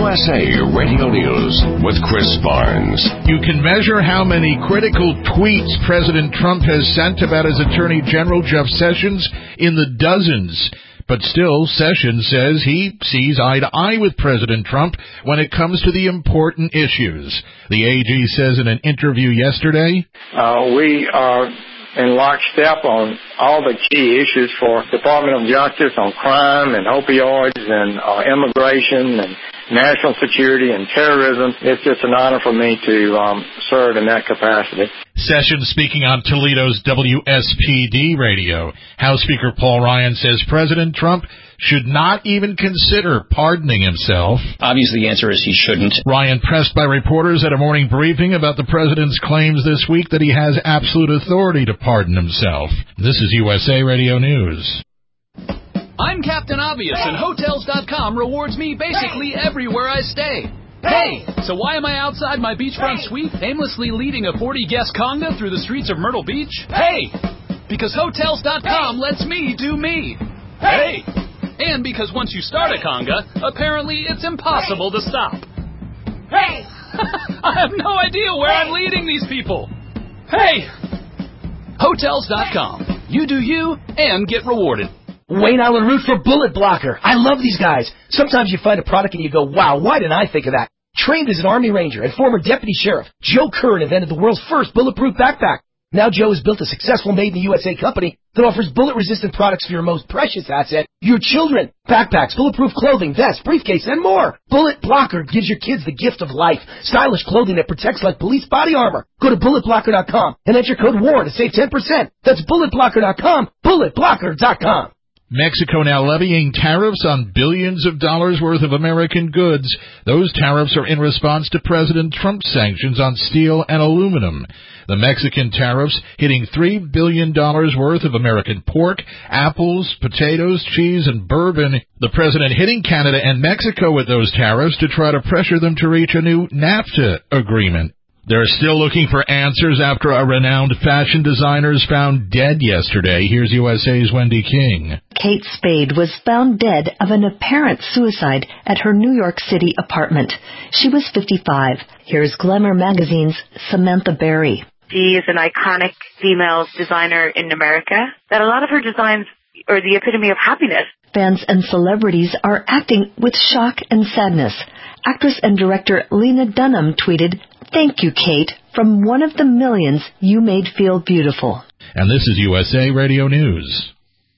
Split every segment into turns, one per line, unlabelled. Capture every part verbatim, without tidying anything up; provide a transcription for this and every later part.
S A Radio News with Chris Barnes.
You can measure how many critical tweets President Trump has sent about his Attorney General Jeff Sessions in the dozens. But still, Sessions says he sees eye to eye with President Trump when it comes to the important issues. The A G says in an interview yesterday,
uh, we are in lockstep on all the key issues for Department of Justice on crime and opioids and uh, immigration and national security and terrorism. It's just an honor for me to um, serve in that capacity.
Sessions speaking on Toledo's W S P D radio. House Speaker Paul Ryan says President Trump should not even consider pardoning himself.
Obviously, the answer is he shouldn't.
Ryan pressed by reporters at a morning briefing about the president's claims this week that he has absolute authority to pardon himself. This is U S A Radio News.
I'm Captain Obvious, and Hotels dot com rewards me basically everywhere I stay. Hey, so why am I outside my beachfront suite aimlessly leading a forty-guest conga through the streets of Myrtle Beach? Hey, because Hotels dot com lets me do me. Hey, and because once you start a conga, apparently it's impossible to stop. Hey, I have no idea where I'm leading these people. Hey, Hotels dot com. You do you and get rewarded.
Wayne Island Route for Bullet Blocker. I love these guys. Sometimes you find a product and you go, wow, why didn't I think of that? Trained as an Army Ranger and former Deputy Sheriff, Joe Curran invented the world's first bulletproof backpack. Now Joe has built a successful made-in-the-U S A company that offers bullet-resistant products for your most precious asset, your children. Backpacks, bulletproof clothing, vests, briefcase, and more. Bullet Blocker gives your kids the gift of life. Stylish clothing that protects like police body armor. Go to bullet blocker dot com and enter code WAR to save ten percent. That's bullet blocker dot com, bullet blocker dot com.
Mexico now levying tariffs on billions of dollars worth of American goods. Those tariffs are in response to President Trump's sanctions on steel and aluminum. The Mexican tariffs hitting three billion dollars worth of American pork, apples, potatoes, cheese, and bourbon. The president hitting Canada and Mexico with those tariffs to try to pressure them to reach a new NAFTA agreement. They're still looking for answers after a renowned fashion designer is found dead yesterday. Here's U S A's Wendy King.
Kate Spade was found dead of an apparent suicide at her New York City apartment. She was fifty-five. Here's Glamour Magazine's Samantha Berry.
She is an iconic female designer in America, that a lot of her designs are the epitome of happiness.
Fans and celebrities are acting with shock and sadness. Actress and director Lena Dunham tweeted, "Thank you, Kate, from one of the millions you made feel beautiful."
And this is U S A Radio News.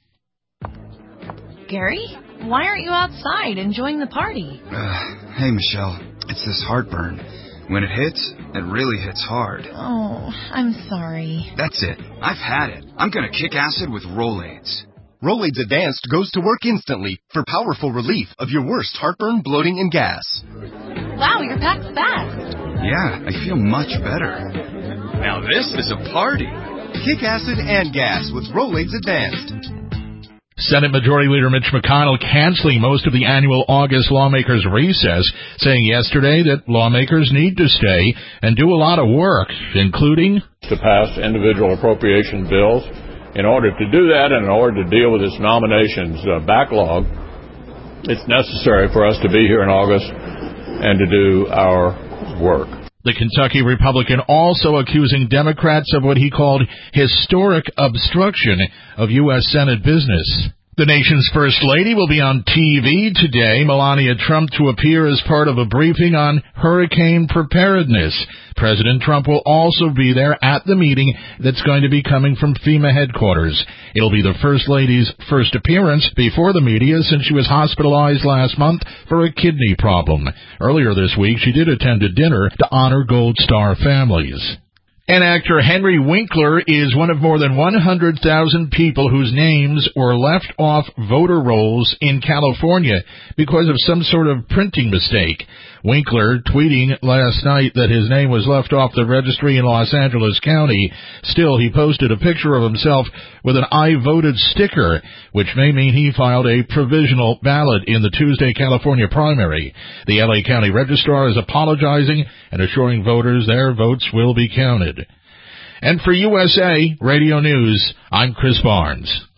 Gary, why aren't you outside enjoying the party?
Uh, hey, Michelle, it's this heartburn. When it hits, it really hits hard.
Oh, I'm sorry.
That's it. I've had it. I'm going to kick acid with Rolaids.
Rolaids Advanced goes to work instantly for powerful relief of your worst heartburn, bloating, and gas.
Wow, your pack's fast.
Yeah, I feel much better. Now this is a party.
Kick acid and gas with Rolaids Advanced.
Senate Majority Leader Mitch McConnell canceling most of the annual August lawmakers' recess, saying yesterday that lawmakers need to stay and do a lot of work, including
to pass individual appropriation bills. In order to do that and in order to deal with this nominations uh, backlog, it's necessary for us to be here in August and to do our work.
The Kentucky Republican also accusing Democrats of what he called historic obstruction of U S Senate business. The nation's First Lady will be on T V today, Melania Trump, to appear as part of a briefing on hurricane preparedness. President Trump will also be there at the meeting that's going to be coming from FEMA headquarters. It'll be the First Lady's first appearance before the media since she was hospitalized last month for a kidney problem. Earlier this week, she did attend a dinner to honor Gold Star families. And actor Henry Winkler is one of more than one hundred thousand people whose names were left off voter rolls in California because of some sort of printing mistake. Winkler tweeting last night that his name was left off the registry in Los Angeles County. Still, he posted a picture of himself with an I voted sticker, which may mean he filed a provisional ballot in the Tuesday California primary. The L A County Registrar is apologizing and assuring voters their votes will be counted. And for U S A Radio News, I'm Chris Barnes.